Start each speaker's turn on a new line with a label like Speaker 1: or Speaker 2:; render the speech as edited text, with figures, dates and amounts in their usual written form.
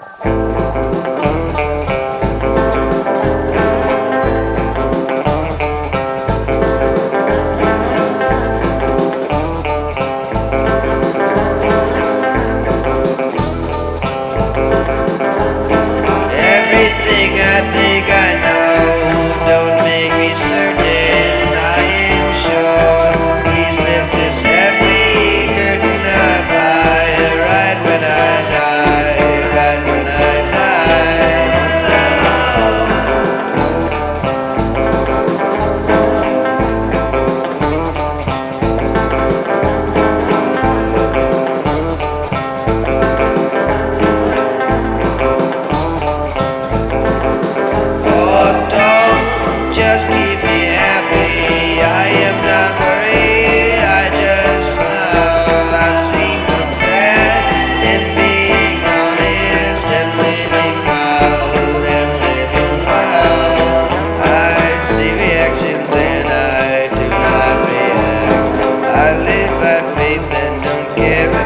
Speaker 1: Everything I think I know, don't make me certain I am sure. Please lift this heavy curtain up high, right when I die, right when I Oh, don't just keep me happy. I am not worried. I just know I've seen the threat in being honest and living wild and living well. I see reactions and I do not react. I live by faith and don't care